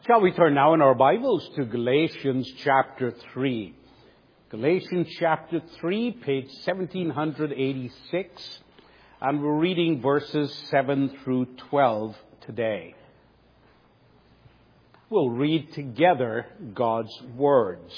Shall we turn now in our Bibles to Galatians chapter 3. Galatians chapter 3, page 1786, and we're reading verses 7 through 12 today. We'll read together God's words.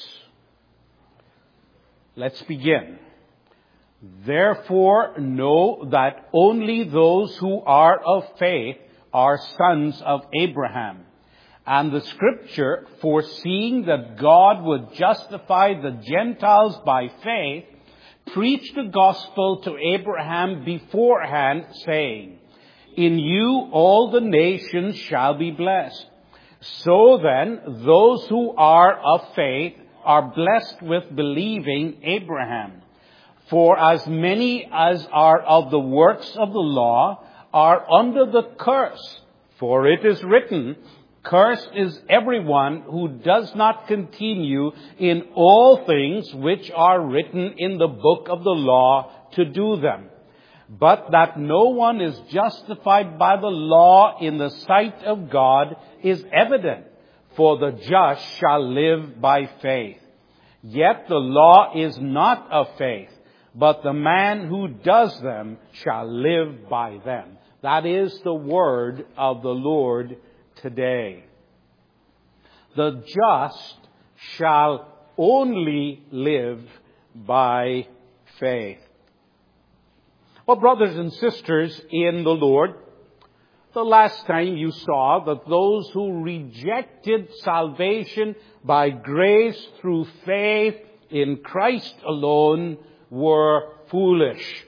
Let's begin. Therefore, know that only those who are of faith are sons of Abraham. And the Scripture, foreseeing that God would justify the Gentiles by faith, preached the gospel to Abraham beforehand, saying, "In you all the nations shall be blessed." So then, those who are of faith are blessed with believing Abraham. For as many as are of the works of the law are under the curse. For it is written, "Cursed is everyone who does not continue in all things which are written in the book of the law to do them." But that no one is justified by the law in the sight of God is evident, for the just shall live by faith. Yet the law is not of faith, but the man who does them shall live by them. That is the word of the Lord today. The just shall only live by faith. Well, brothers and sisters in the Lord, the last time you saw that those who rejected salvation by grace through faith in Christ alone were foolish.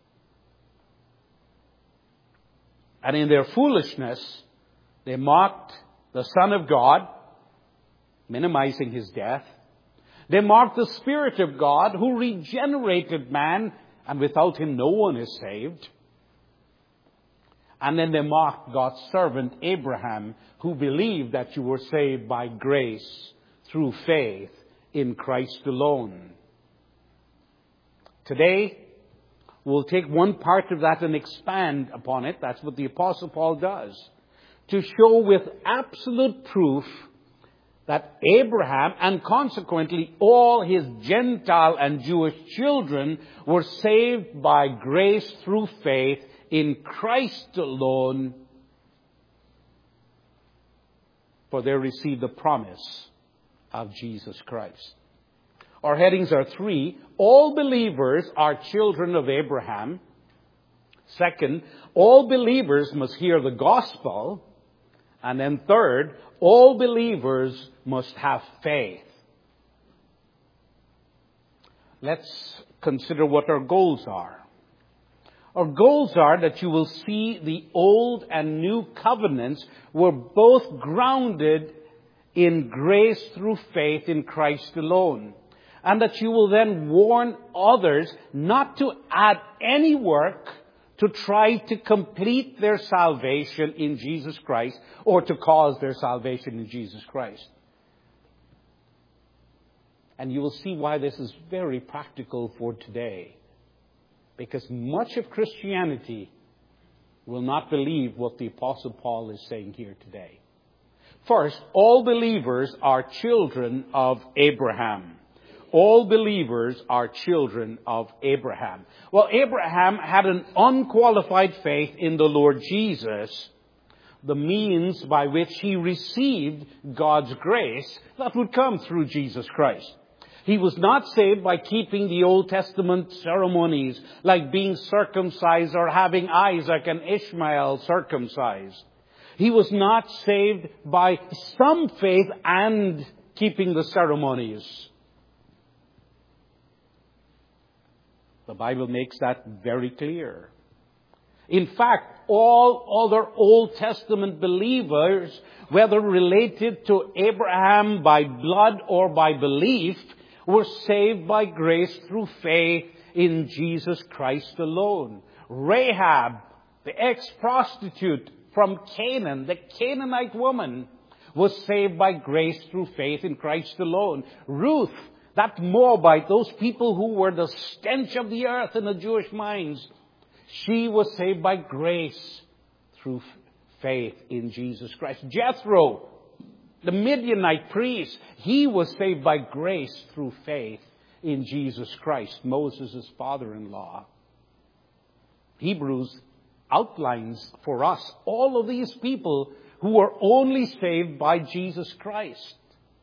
And in their foolishness, they mocked the Son of God, minimizing his death. They mocked the Spirit of God who regenerated man, and without him no one is saved. And then they mocked God's servant Abraham, who believed that you were saved by grace through faith in Christ alone. Today, we'll take one part of that and expand upon it. That's what the Apostle Paul does, to show with absolute proof that Abraham, and consequently all his Gentile and Jewish children, were saved by grace through faith in Christ alone, for they received the promise of Jesus Christ. Our headings are three. All believers are children of Abraham. Second, all believers must hear the gospel. And then third, all believers must have faith. Let's consider what our goals are. Our goals are that you will see the old and new covenants were both grounded in grace through faith in Christ alone. And that you will then warn others not to add any work to try to complete their salvation in Jesus Christ, or to cause their salvation in Jesus Christ. And you will see why this is very practical for today. Because much of Christianity will not believe what the Apostle Paul is saying here today. First, all believers are children of Abraham. All believers are children of Abraham. Well, Abraham had an unqualified faith in the Lord Jesus, the means by which he received God's grace that would come through Jesus Christ. He was not saved by keeping the Old Testament ceremonies, like being circumcised or having Isaac and Ishmael circumcised. He was not saved by some faith and keeping the ceremonies. The Bible makes that very clear. In fact, all other Old Testament believers, whether related to Abraham by blood or by belief, were saved by grace through faith in Jesus Christ alone. Rahab, the ex-prostitute from Canaan, the Canaanite woman, was saved by grace through faith in Christ alone. Ruth, that Moabite, those people who were the stench of the earth in the Jewish minds, she was saved by grace through faith in Jesus Christ. Jethro, The Midianite priest, he was saved by grace through faith in Jesus Christ, Moses' father-in-law. Hebrews outlines for us all of these people who were only saved by Jesus Christ.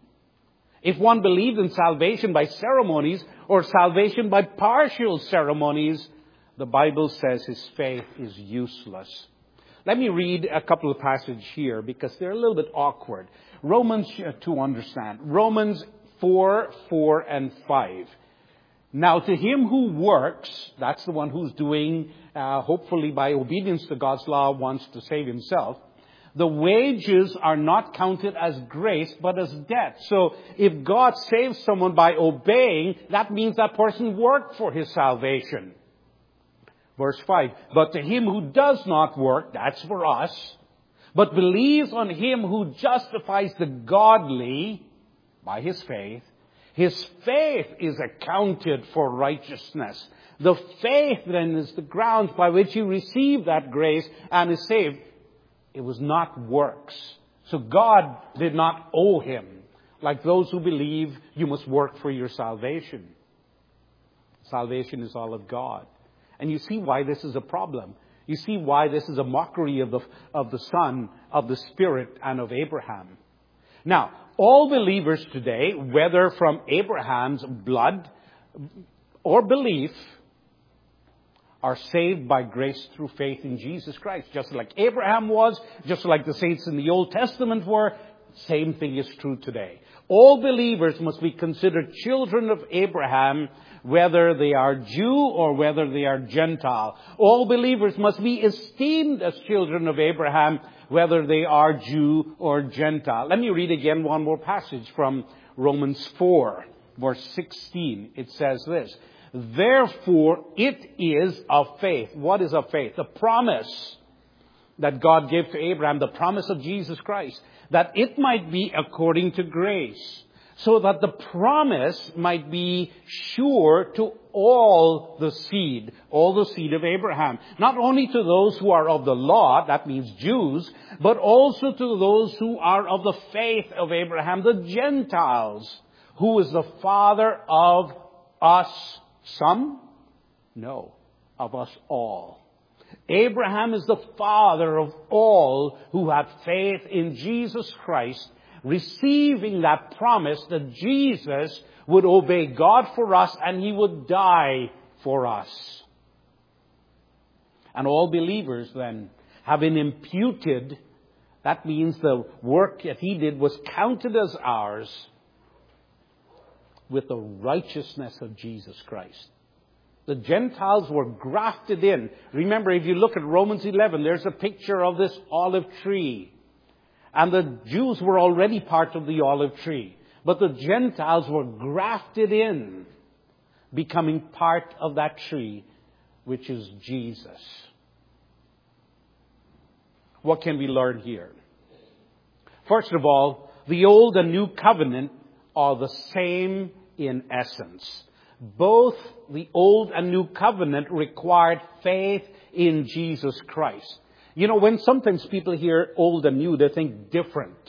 If one believed in salvation by ceremonies or salvation by partial ceremonies, the Bible says his faith is useless. Let me read a couple of passages here because they're a little bit awkward. Romans, to understand. Romans 4, 4, and 5. Now to him who works, that's the one who's doing, hopefully by obedience to God's law, wants to save himself. The wages are not counted as grace, but as debt. So if God saves someone by obeying, that means that person worked for his salvation. Verse 5, but to him who does not work, that's for us, but believes on him who justifies the godly by his faith is accounted for righteousness. The faith then is the ground by which you receive that grace and is saved. It was not works. So God did not owe him. Like those who believe you must work for your salvation. Salvation is all of God. And you see why this is a problem. You see why this is a mockery of the Son, of the Spirit, and of Abraham. Now, all believers today, whether from Abraham's blood or belief, are saved by grace through faith in Jesus Christ. Just like Abraham was, just like the saints in the Old Testament were, same thing is true today. All believers must be considered children of Abraham, whether they are Jew or whether they are Gentile. All believers must be esteemed as children of Abraham, whether they are Jew or Gentile. Let me read again one more passage from Romans 4, verse 16. It says this, therefore it is of faith. What is of faith? The promise that God gave to Abraham, the promise of Jesus Christ, that it might be according to grace, so that the promise might be sure to all the seed of Abraham. Not only to those who are of the law, that means Jews, but also to those who are of the faith of Abraham, the Gentiles. Who is the father of us some? No, of us all. Abraham is the father of all who have faith in Jesus Christ, receiving that promise that Jesus would obey God for us and he would die for us. And all believers then have been imputed. That means the work that he did was counted as ours with the righteousness of Jesus Christ. The Gentiles were grafted in. Remember, if you look at Romans 11, there's a picture of this olive tree. And the Jews were already part of the olive tree. But the Gentiles were grafted in, becoming part of that tree, which is Jesus. What can we learn here? First of all, the Old and New Covenant are the same in essence. Both the Old and New Covenant required faith in Jesus Christ. You know, when sometimes people hear Old and New, they think different.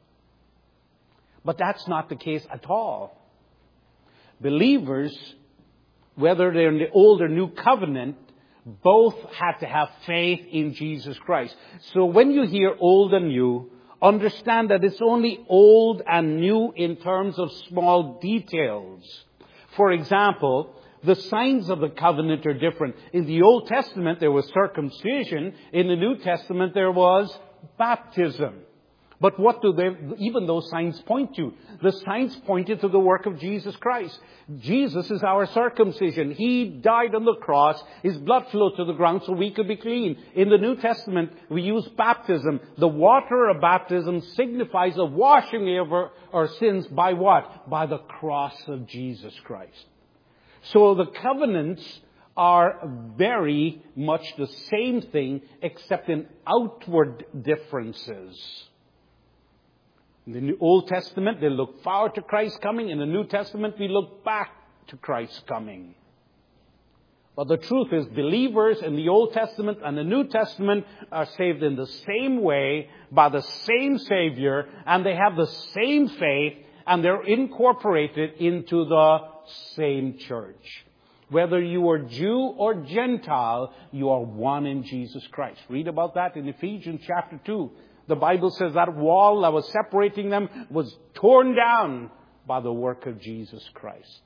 But that's not the case at all. Believers, whether they're in the Old or New Covenant, both have to have faith in Jesus Christ. So when you hear Old and New, understand that it's only Old and New in terms of small details. For example, the signs of the covenant are different. In the Old Testament, there was circumcision. In the New Testament, there was baptism. But what do even those signs point to? The signs pointed to the work of Jesus Christ. Jesus is our circumcision. He died on the cross. His blood flowed to the ground so we could be clean. In the New Testament, we use baptism. The water of baptism signifies a washing of our sins by what? By the cross of Jesus Christ. So the covenants are very much the same thing except in outward differences. In the Old Testament, they look forward to Christ's coming. In the New Testament, we look back to Christ's coming. But the truth is, believers in the Old Testament and the New Testament are saved in the same way, by the same Savior, and they have the same faith, and they're incorporated into the same church. Whether you are Jew or Gentile, you are one in Jesus Christ. Read about that in Ephesians chapter 2. The Bible says that wall that was separating them was torn down by the work of Jesus Christ.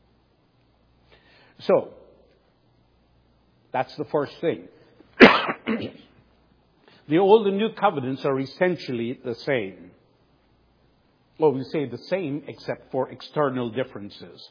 So, that's the first thing. The Old and New Covenants are essentially the same. Well, we say the same except for external differences.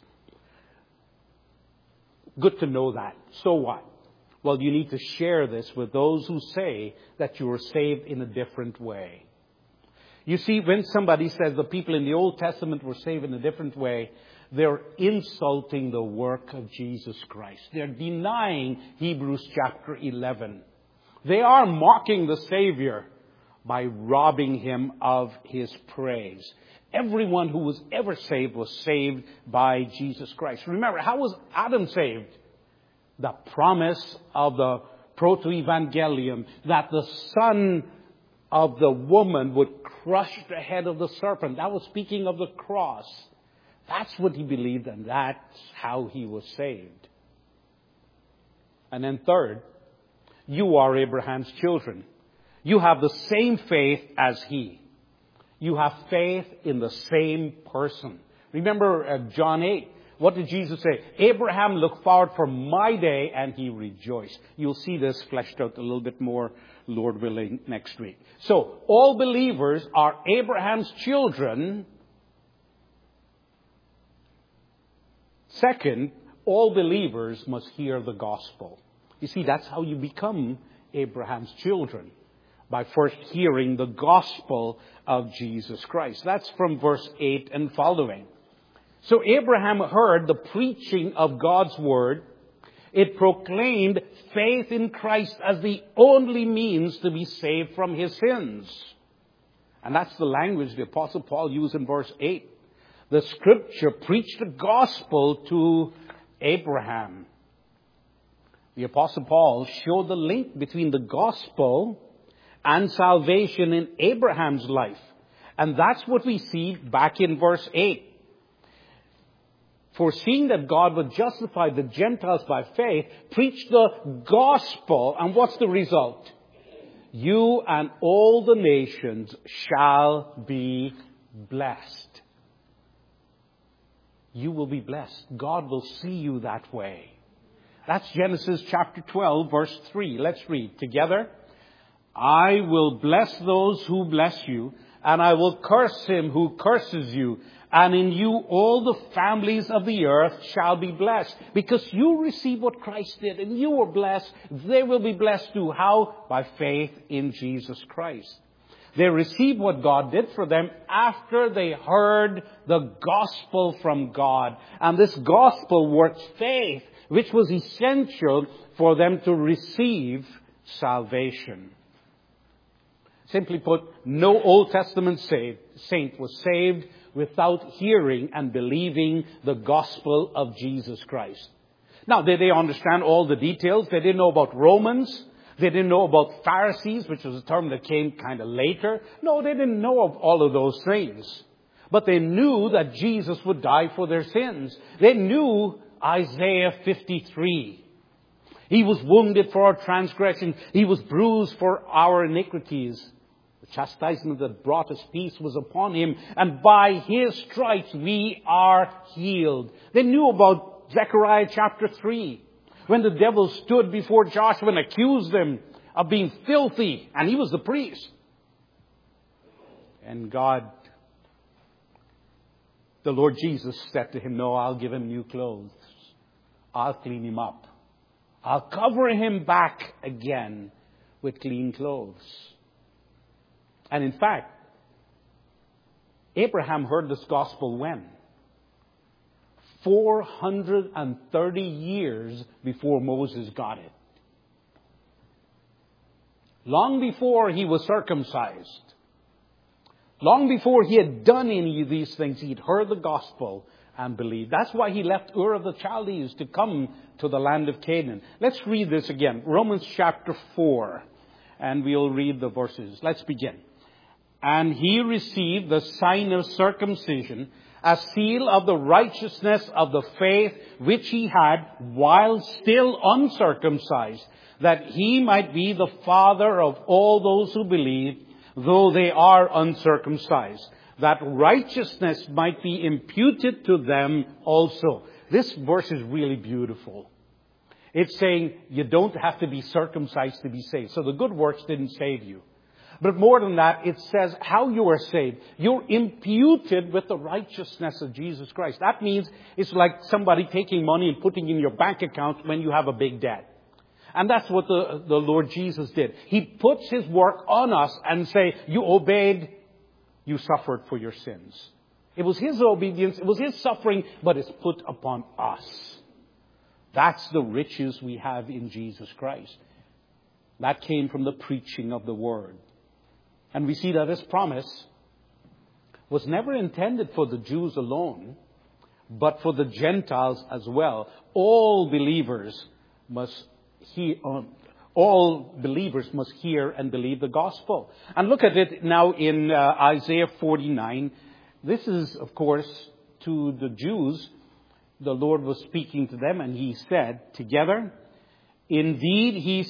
Good to know that. So what? Well, you need to share this with those who say that you were saved in a different way. You see, when somebody says the people in the Old Testament were saved in a different way, they're insulting the work of Jesus Christ. They're denying Hebrews chapter 11. They are mocking the Savior by robbing him of his praise. Everyone who was ever saved was saved by Jesus Christ. Remember, how was Adam saved? The promise of the proto-evangelium that the son of the woman would crush the head of the serpent. That was speaking of the cross. That's what he believed, and that's how he was saved. And then third, you are Abraham's children. You have the same faith as he. You have faith in the same person. Remember John 8. What did Jesus say? Abraham looked forward for my day and he rejoiced. You'll see this fleshed out a little bit more, Lord willing, next week. So, all believers are Abraham's children. Second, all believers must hear the gospel. You see, that's how you become Abraham's children. By first hearing the gospel of Jesus Christ. That's from verse 8 and following. So Abraham heard the preaching of God's word. It proclaimed faith in Christ as the only means to be saved from his sins. And that's the language the Apostle Paul used in verse 8. The scripture preached the gospel to Abraham. The Apostle Paul showed the link between the gospel and salvation in Abraham's life. And that's what we see back in verse 8. Foreseeing that God would justify the Gentiles by faith, preach the gospel. And what's the result? You and all the nations shall be blessed. You will be blessed. God will see you that way. That's Genesis chapter 12, verse 3. Let's read together. I will bless those who bless you, and I will curse him who curses you. And in you all the families of the earth shall be blessed. Because you receive what Christ did, and you were blessed, they will be blessed too. How? By faith in Jesus Christ. They received what God did for them after they heard the gospel from God. And this gospel works faith, which was essential for them to receive salvation. Simply put, no Old Testament saint was saved without hearing and believing the gospel of Jesus Christ. Now, did they understand all the details? They didn't know about Romans. They didn't know about Pharisees, which was a term that came kind of later. No, they didn't know of all of those things. But they knew that Jesus would die for their sins. They knew Isaiah 53. He was wounded for our transgressions. He was bruised for our iniquities. The chastisement that brought us peace was upon him. And by his stripes we are healed. They knew about Zechariah chapter 3. When the devil stood before Joshua and accused him of being filthy. And he was the priest. And God, the Lord Jesus said to him, no, I'll give him new clothes. I'll clean him up. I'll cover him back again with clean clothes. And in fact, Abraham heard this gospel when? 430 years before Moses got it. Long before he was circumcised. Long before he had done any of these things, he'd heard the gospel and believed. That's why he left Ur of the Chaldees to come to the land of Canaan. Let's read this again. Romans chapter 4. And we'll read the verses. Let's begin. And he received the sign of circumcision, a seal of the righteousness of the faith which he had while still uncircumcised, that he might be the father of all those who believe, though they are uncircumcised, that righteousness might be imputed to them also. This verse is really beautiful. It's saying you don't have to be circumcised to be saved. So the good works didn't save you. But more than that, it says how you are saved. You're imputed with the righteousness of Jesus Christ. That means it's like somebody taking money and putting in your bank account when you have a big debt. And that's what the Lord Jesus did. He puts His work on us and say, you obeyed, you suffered for your sins. It was His obedience, it was His suffering, but it's put upon us. That's the riches we have in Jesus Christ. That came from the preaching of the Word. And we see that this promise was never intended for the Jews alone, but for the Gentiles as well. All believers must hear and believe the gospel. And look at it now in Isaiah 49. This is, of course, to the Jews. The Lord was speaking to them, and He said together, indeed,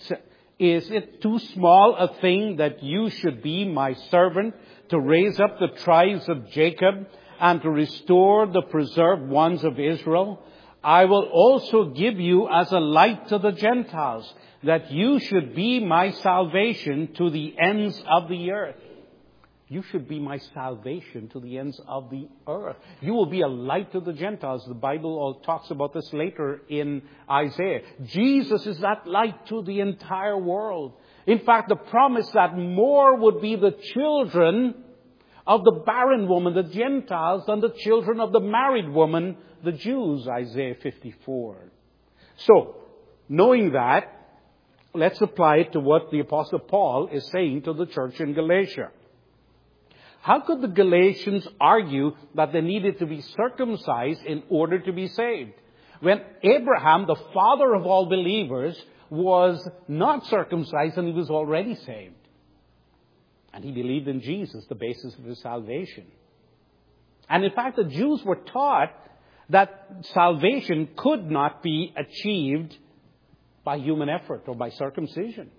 is it too small a thing that you should be my servant to raise up the tribes of Jacob and to restore the preserved ones of Israel? I will also give you as a light to the Gentiles, that you should be my salvation to the ends of the earth. You should be my salvation to the ends of the earth. You will be a light to the Gentiles. The Bible talks about this later in Isaiah. Jesus is that light to the entire world. In fact, the promise that more would be the children of the barren woman, the Gentiles, than the children of the married woman, the Jews, Isaiah 54. So, knowing that, let's apply it to what the Apostle Paul is saying to the church in Galatia. How could the Galatians argue that they needed to be circumcised in order to be saved, when Abraham, the father of all believers, was not circumcised and he was already saved? And he believed in Jesus, the basis of his salvation. And in fact, the Jews were taught that salvation could not be achieved by human effort or by circumcision.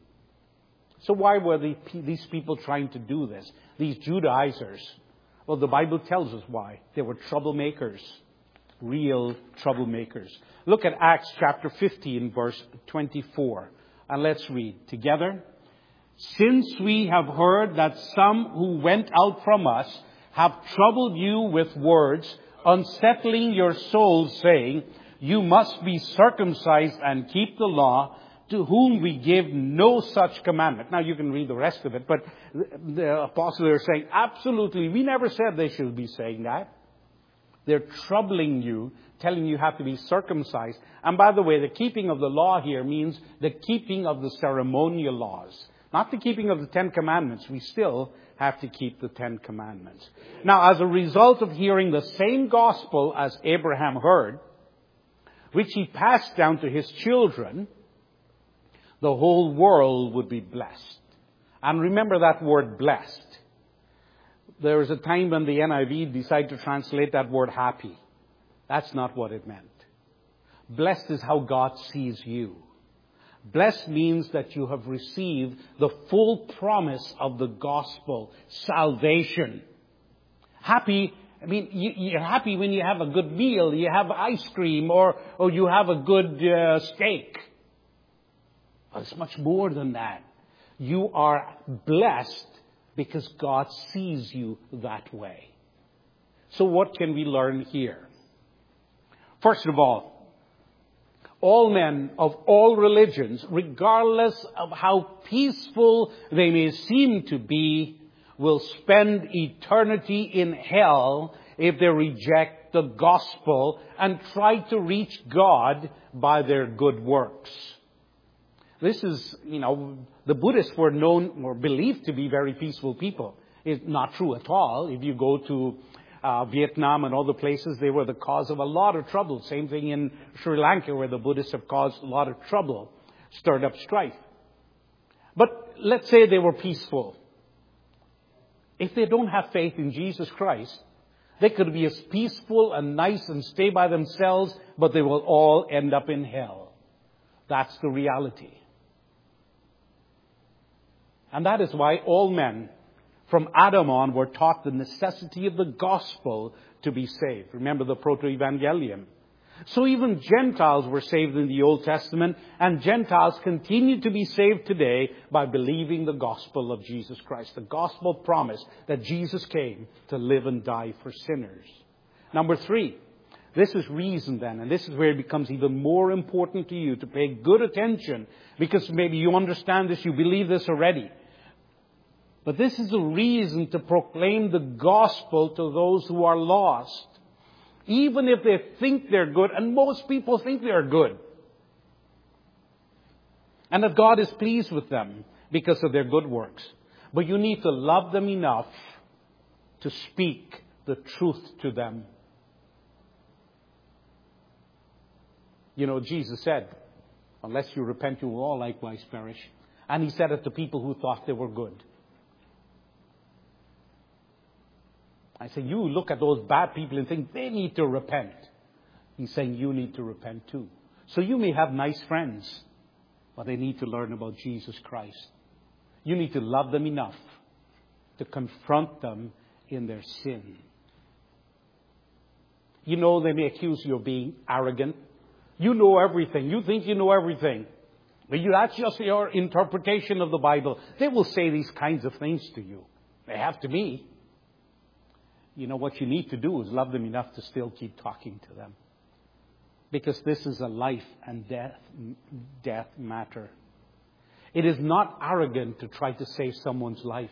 So why were these people trying to do this? These Judaizers. Well, the Bible tells us why. They were troublemakers. Real troublemakers. Look at Acts chapter 15, verse 24. And let's read together. Since we have heard that some who went out from us have troubled you with words, unsettling your souls, saying, you must be circumcised and keep the law, to whom we give no such commandment. Now you can read the rest of it, but the apostles are saying, absolutely, we never said they should be saying that. They're troubling you, telling you have to be circumcised. And by the way, the keeping of the law here means the keeping of the ceremonial laws. Not the keeping of the 10 Commandments. We still have to keep the 10 Commandments. Now, as a result of hearing the same gospel as Abraham heard, which he passed down to his children, the whole world would be blessed. And remember that word blessed. There was a time when the NIV decided to translate that word happy. That's not what it meant. Blessed is how God sees you. Blessed means that you have received the full promise of the gospel, salvation. Happy, I mean, you're happy when you have a good meal, you have ice cream, or you have a good steak. But it's much more than that. You are blessed because God sees you that way. So what can we learn here? First of all men of all religions, regardless of how peaceful they may seem to be, will spend eternity in hell if they reject the gospel and try to reach God by their good works. This is, the Buddhists were known or believed to be very peaceful people. It's not true at all. If you go to Vietnam and other places, they were the cause of a lot of trouble. Same thing in Sri Lanka, where the Buddhists have caused a lot of trouble, stirred up strife. But let's say they were peaceful. If they don't have faith in Jesus Christ, they could be as peaceful and nice and stay by themselves, but they will all end up in hell. That's the reality. And that is why all men from Adam on were taught the necessity of the gospel to be saved. Remember the proto-evangelium. So even Gentiles were saved in the Old Testament, and Gentiles continue to be saved today by believing the gospel of Jesus Christ. The gospel promise that Jesus came to live and die for sinners. Number 3, this is reason then, and this is where it becomes even more important to you to pay good attention, because maybe you understand this, you believe this already. But this is a reason to proclaim the gospel to those who are lost. Even if they think they're good, and most people think they're good. And that God is pleased with them because of their good works. But you need to love them enough to speak the truth to them. You know, Jesus said, unless you repent, you will all likewise perish. And He said it to people who thought they were good. I say, you look at those bad people and think they need to repent. He's saying you need to repent too. So you may have nice friends, but they need to learn about Jesus Christ. You need to love them enough to confront them in their sin. You know, they may accuse you of being arrogant. You know everything. You think you know everything. But that's just your interpretation of the Bible. They will say these kinds of things to you. They have to me. You know, what you need to do is love them enough to still keep talking to them. Because this is a life and death matter. It is not arrogant to try to save someone's life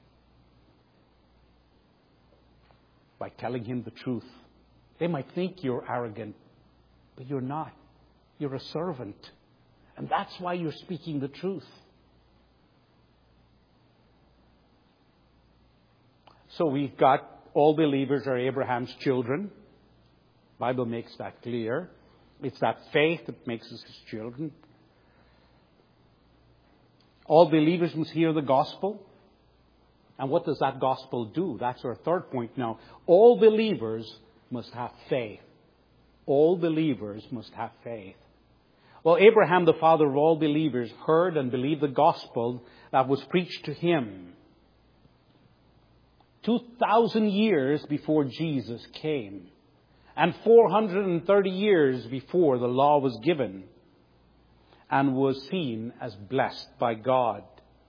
by telling him the truth. They might think you're arrogant, but you're not. You're a servant. And that's why you're speaking the truth. So we've got all believers are Abraham's children. The Bible makes that clear. It's that faith that makes us His children. All believers must hear the gospel. And what does that gospel do? That's our third point now. All believers must have faith. All believers must have faith. Well, Abraham, the father of all believers, heard and believed the gospel that was preached to him 2,000 years before Jesus came, and 430 years before the law was given, and was seen as blessed by God.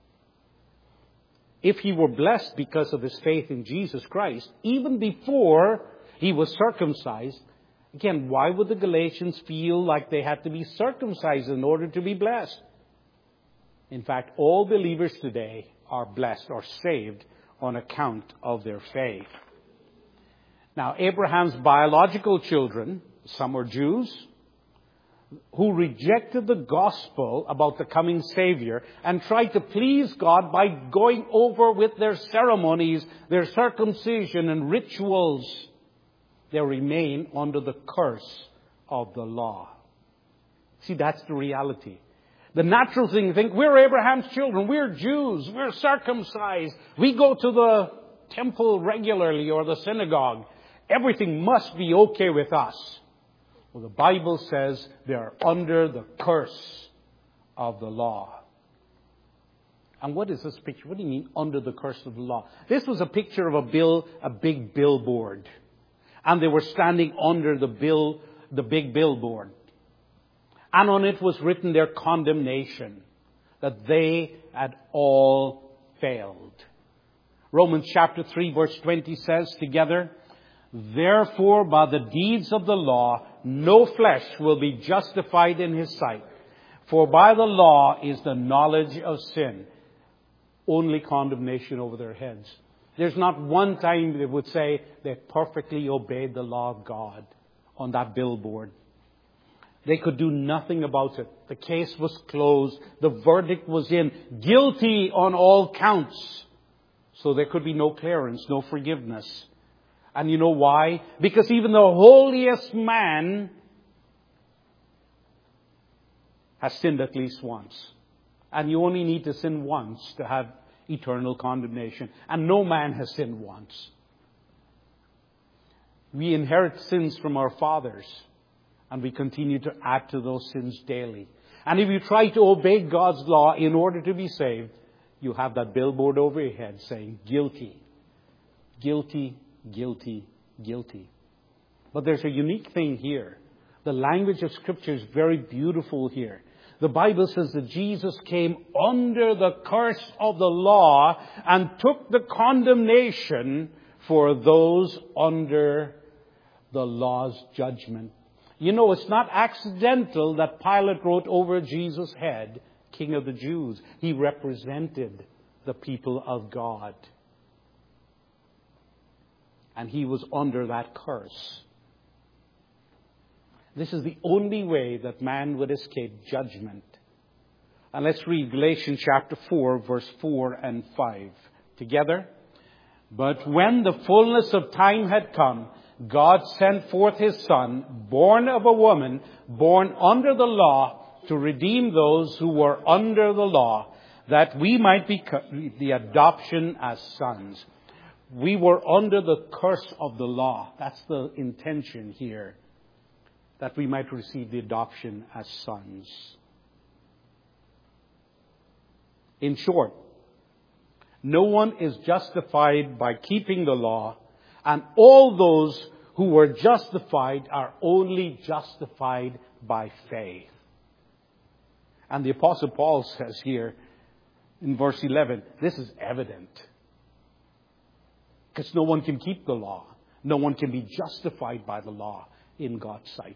If he were blessed because of his faith in Jesus Christ, even before he was circumcised, again, why would the Galatians feel like they had to be circumcised in order to be blessed? In fact, all believers today are blessed or saved on account of their faith. Now, Abraham's biological children, some were Jews, who rejected the gospel about the coming Savior and tried to please God by going over with their ceremonies, their circumcision and rituals. They remain under the curse of the law. See, that's the reality. The natural thing to think, we're Abraham's children, we're Jews, we're circumcised, we go to the temple regularly or the synagogue. Everything must be okay with us. Well, the Bible says they are under the curse of the law. And what is this picture? What do you mean under the curse of the law? This was a picture of a big billboard. And they were standing under the big billboard. And on it was written their condemnation, that they had all failed. Romans chapter 3 verse 20 says together, therefore by the deeds of the law, no flesh will be justified in his sight. For by the law is the knowledge of sin. Only condemnation over their heads. There's not one time they would say they perfectly obeyed the law of God on that billboard. They could do nothing about it. The case was closed. The verdict was in. Guilty on all counts. So there could be no clearance, no forgiveness. And you know why? Because even the holiest man has sinned at least once. And you only need to sin once to have eternal condemnation. And no man has sinned once. We inherit sins from our fathers. And we continue to add to those sins daily. And if you try to obey God's law in order to be saved, you have that billboard over your head saying, guilty, guilty, guilty, guilty. But there's a unique thing here. The language of Scripture is very beautiful here. The Bible says that Jesus came under the curse of the law and took the condemnation for those under the law's judgment. You know, it's not accidental that Pilate wrote over Jesus' head, King of the Jews. He represented the people of God. And he was under that curse. This is the only way that man would escape judgment. And let's read Galatians chapter 4, verse 4 and 5 together. But when the fullness of time had come, God sent forth His Son, born of a woman, born under the law, to redeem those who were under the law, that we might be the adoption as sons. We were under the curse of the law. That's the intention here. That we might receive the adoption as sons. In short, no one is justified by keeping the law, and all those who were justified are only justified by faith. And the Apostle Paul says here in verse 11, this is evident. Because no one can keep the law. No one can be justified by the law in God's sight.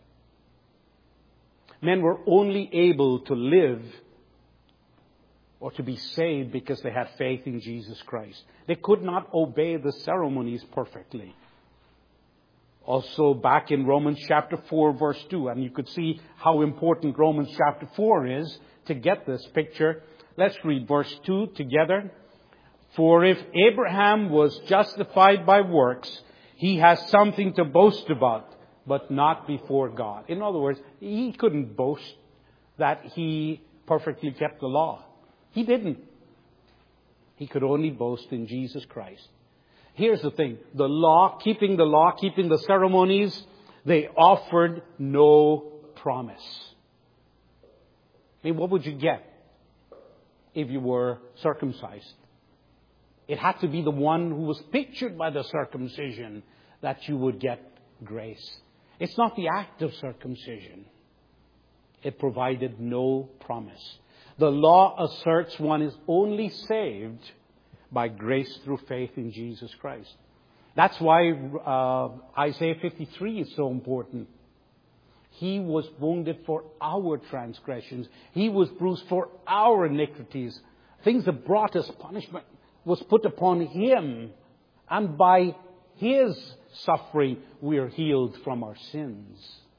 Men were only able to live or to be saved because they had faith in Jesus Christ. They could not obey the ceremonies perfectly. Also back in Romans chapter 4 verse 2, and you could see how important Romans chapter 4 is to get this picture. Let's read verse 2 together. For if Abraham was justified by works, he has something to boast about, but not before God. In other words, he couldn't boast that he perfectly kept the law. He didn't. He could only boast in Jesus Christ. Here's the thing. The law, keeping the ceremonies, they offered no promise. I mean, what would you get if you were circumcised? It had to be the one who was pictured by the circumcision that you would get grace. It's not the act of circumcision. It provided no promise. The law asserts one is only saved by grace through faith in Jesus Christ. That's why Isaiah 53 is so important. He was wounded for our transgressions. He was bruised for our iniquities. Things that brought us punishment was put upon Him. And by His suffering, we are healed from our sins.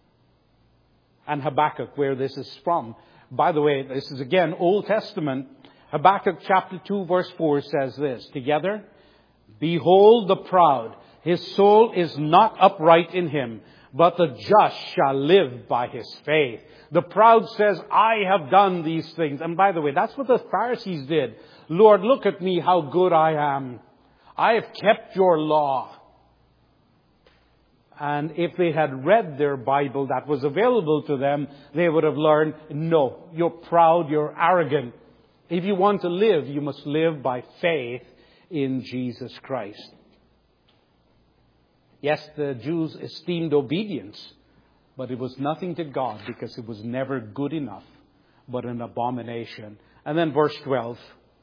And Habakkuk, where this is from. By the way, this is again Old Testament. Habakkuk chapter 2 verse 4 says this together. Behold the proud, his soul is not upright in him, but the just shall live by his faith. The proud says, I have done these things. And by the way, that's what the Pharisees did. Lord, look at me, how good I am. I have kept your law. And if they had read their Bible that was available to them, they would have learned, no, you're proud, you're arrogant. If you want to live, you must live by faith in Jesus Christ. Yes, the Jews esteemed obedience, but it was nothing to God because it was never good enough, but an abomination. And then verse 12.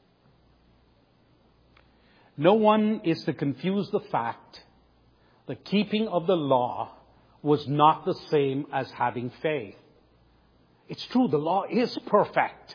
No one is to confuse the fact the keeping of the law was not the same as having faith. It's true, the law is perfect.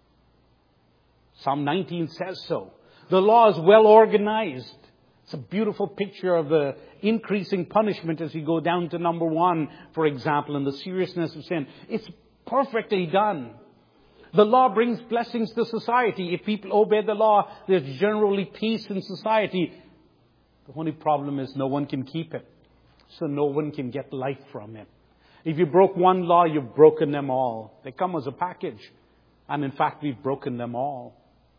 Psalm 19 says so. The law is well organized. It's a beautiful picture of the increasing punishment as you go down to number 1, for example, and the seriousness of sin. It's perfectly done. The law brings blessings to society. If people obey the law, there's generally peace in society. The only problem is no one can keep it. So no one can get life from it. If you broke one law, you've broken them all. They come as a package. And in fact, we've broken them all.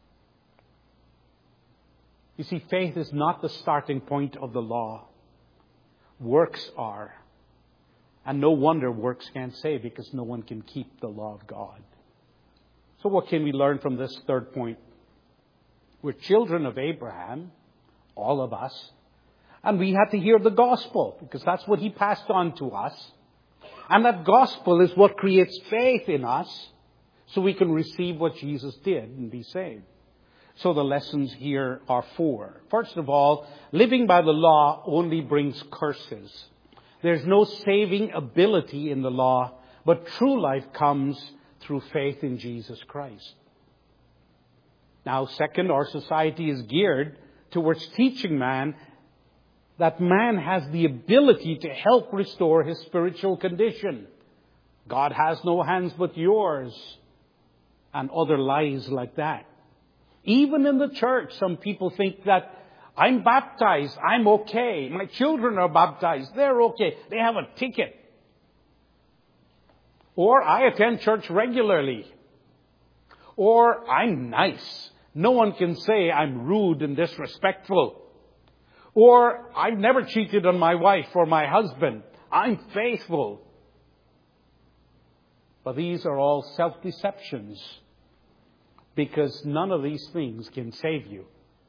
You see, faith is not the starting point of the law. Works are. And no wonder works can't save, because no one can keep the law of God. So what can we learn from this third point? We're children of Abraham, all of us. And we had to hear the gospel, because that's what he passed on to us. And that gospel is what creates faith in us, so we can receive what Jesus did and be saved. So the lessons here are four. First of all, living by the law only brings curses. There's no saving ability in the law, but true life comes through faith in Jesus Christ. Now, second, our society is geared towards teaching man that man has the ability to help restore his spiritual condition. God has no hands but yours, and other lies like that. Even in the church, some people think that I'm baptized, I'm okay. My children are baptized, they're okay. They have a ticket. Or I attend church regularly. Or I'm nice. No one can say I'm rude and disrespectful. Or I've never cheated on my wife or my husband. I'm faithful. But these are all self-deceptions, because none of these things can save you.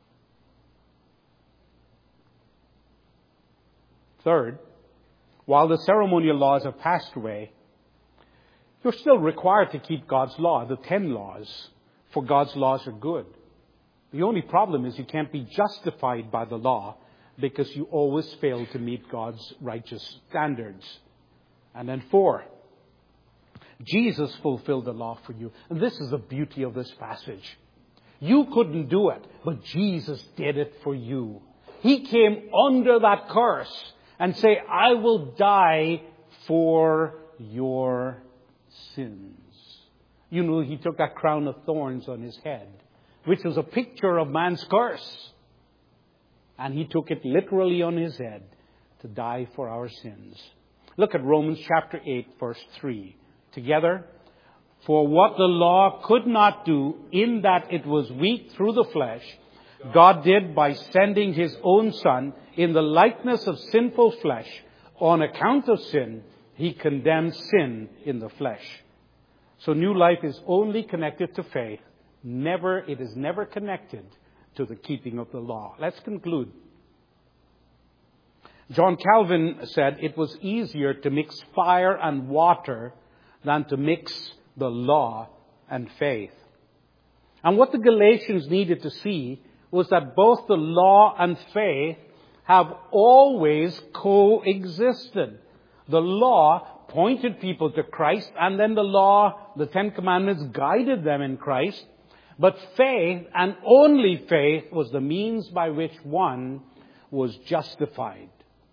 Third, while the ceremonial laws have passed away, you're still required to keep God's law, the 10 laws, for God's laws are good. The only problem is you can't be justified by the law, because you always fail to meet God's righteous standards. And then 4, Jesus fulfilled the law for you. And this is the beauty of this passage. You couldn't do it, but Jesus did it for you. He came under that curse and say, I will die for your sins. You know, he took that crown of thorns on his head, which was a picture of man's curse. And he took it literally on his head to die for our sins. Look at Romans chapter 8, verse 3. Together. For what the law could not do, in that it was weak through the flesh, God did by sending his own Son in the likeness of sinful flesh. On account of sin, he condemned sin in the flesh. So new life is only connected to faith. It is never connected to the keeping of the law. Let's conclude. John Calvin said it was easier to mix fire and water than to mix the law and faith. And what the Galatians needed to see was that both the law and faith have always coexisted. The law pointed people to Christ, and then the law, the 10 Commandments, guided them in Christ. But faith, and only faith, was the means by which one was justified.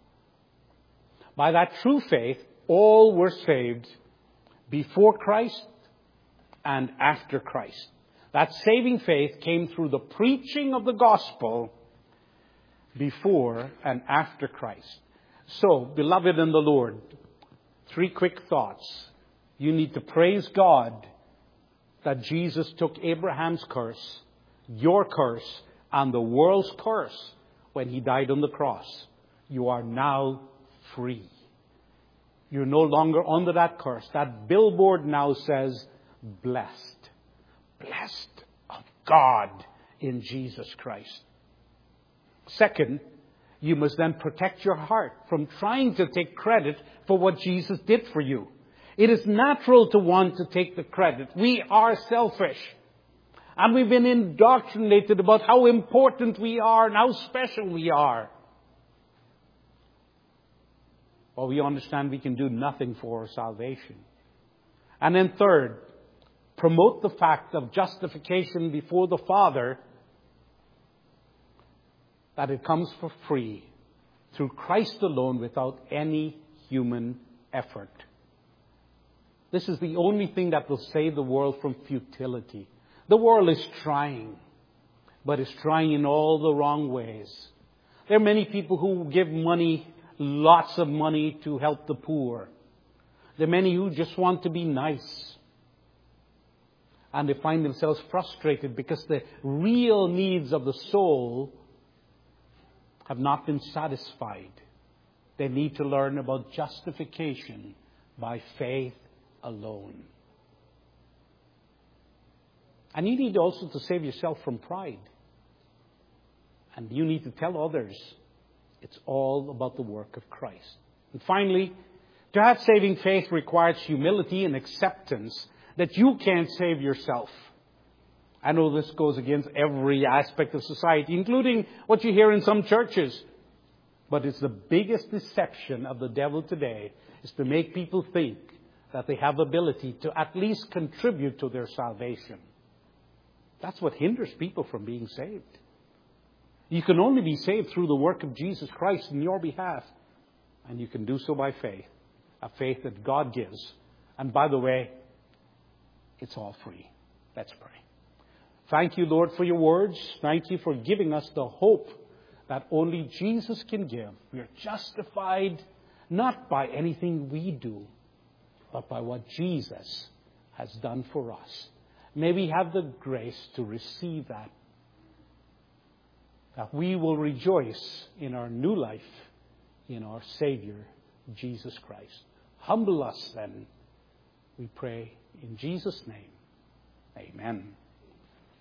By that true faith, all were saved before Christ and after Christ. That saving faith came through the preaching of the gospel before and after Christ. So, beloved in the Lord, 3 quick thoughts. You need to praise God that Jesus took Abraham's curse, your curse, and the world's curse when he died on the cross. You are now free. You're no longer under that curse. That billboard now says, blessed. Blessed of God in Jesus Christ. Second, you must then protect your heart from trying to take credit for what Jesus did for you. It is natural to want to take the credit. We are selfish. And we've been indoctrinated about how important we are and how special we are. Well, we understand we can do nothing for our salvation. And then third, promote the fact of justification before the Father, that it comes for free through Christ alone without any human effort. This is the only thing that will save the world from futility. The world is trying, but it's trying in all the wrong ways. There are many people who give money, lots of money, to help the poor. There are many who just want to be nice. And they find themselves frustrated because the real needs of the soul have not been satisfied. They need to learn about justification by faith alone. And you need also to save yourself from pride. And you need to tell others it's all about the work of Christ. And finally, to have saving faith requires humility and acceptance that you can't save yourself. I know this goes against every aspect of society, including what you hear in some churches. But it's the biggest deception of the devil today, is to make people think that they have ability to at least contribute to their salvation. That's what hinders people from being saved. You can only be saved through the work of Jesus Christ in your behalf. And you can do so by faith. A faith that God gives. And by the way, it's all free. Let's pray. Thank you, Lord, for your words. Thank you for giving us the hope that only Jesus can give. We are justified not by anything we do, but by what Jesus has done for us. May we have the grace to receive that we will rejoice in our new life, in our Savior, Jesus Christ. Humble us then, we pray in Jesus' name. Amen.